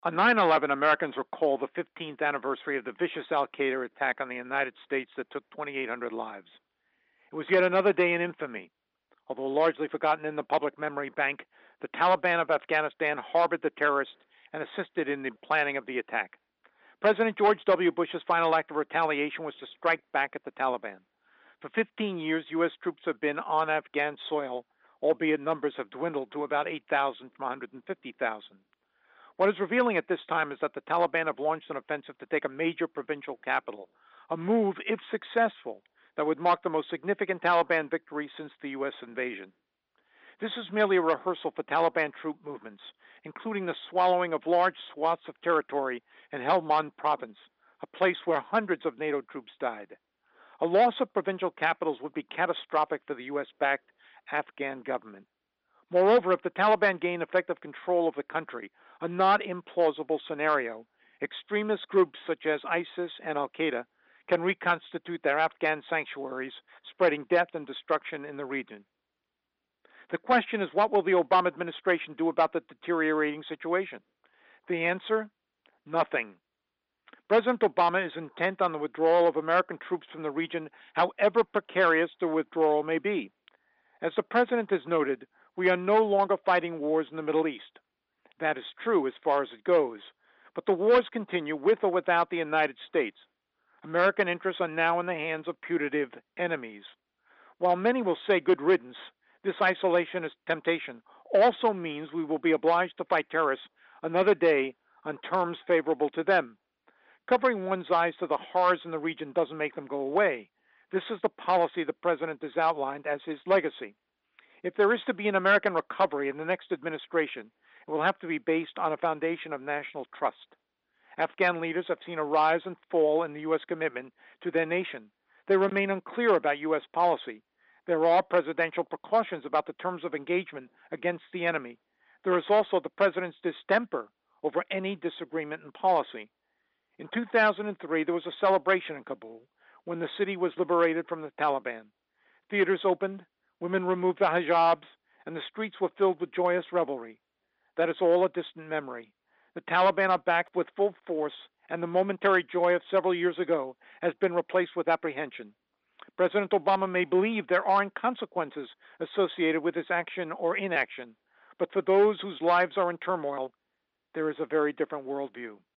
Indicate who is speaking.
Speaker 1: On 9/11, Americans recall the 15th anniversary of the vicious Al Qaeda attack on the United States that took 2,800 lives. It was yet another day in infamy. Although largely forgotten in the public memory bank, the Taliban of Afghanistan harbored the terrorists and assisted in the planning of the attack. President George W. Bush's final act of retaliation was to strike back at the Taliban. For 15 years, U.S. troops have been on Afghan soil, albeit numbers have dwindled to about 8,000 from 150,000. What is revealing at this time is that the Taliban have launched an offensive to take a major provincial capital, a move, if successful, that would mark the most significant Taliban victory since the U.S. invasion. This is merely a rehearsal for Taliban troop movements, including the swallowing of large swaths of territory in Helmand province, a place where hundreds of NATO troops died. A loss of provincial capitals would be catastrophic for the U.S. backed Afghan government. Moreover, if the Taliban gain effective control of the country, a not implausible scenario, extremist groups such as ISIS and Al Qaeda can reconstitute their Afghan sanctuaries, spreading death and destruction in the region. The question is, what will the Obama administration do about the deteriorating situation? The answer? Nothing. President Obama is intent on the withdrawal of American troops from the region, however precarious the withdrawal may be. As the president has noted, we are no longer fighting wars in the Middle East. That is true as far as it goes, but the wars continue with or without the United States. American interests are now in the hands of putative enemies. While many will say good riddance, this isolationist temptation also means we will be obliged to fight terrorists another day on terms favorable to them. Covering one's eyes to the horrors in the region doesn't make them go away. This is the policy the president has outlined as his legacy. If there is to be an American recovery in the next administration, it will have to be based on a foundation of national trust. Afghan leaders have seen a rise and fall in the U.S. commitment to their nation. They remain unclear about U.S. policy. There are presidential precautions about the terms of engagement against the enemy. There is also the president's distemper over any disagreement in policy. In 2003, there was a celebration in Kabul when the city was liberated from the Taliban. Theaters opened, women removed the hijabs, and the streets were filled with joyous revelry. That is all a distant memory. The Taliban are back with full force, and the momentary joy of several years ago has been replaced with apprehension. President Obama may believe there aren't consequences associated with his action or inaction, but for those whose lives are in turmoil, there is a very different worldview.